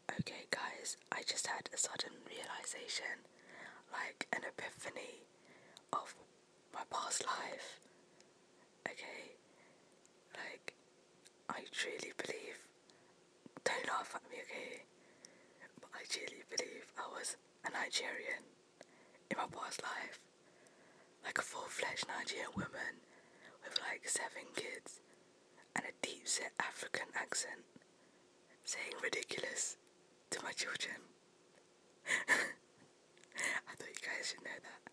Okay guys, I just had a sudden realization, like an epiphany of my past life. Okay, like, I truly believe, don't laugh at me, okay, but I truly believe I was a Nigerian in my past life. Like a full-fledged Nigerian woman with like 7 kids and a deep-set African accent, saying ridiculous to my children. I thought you guys should know that.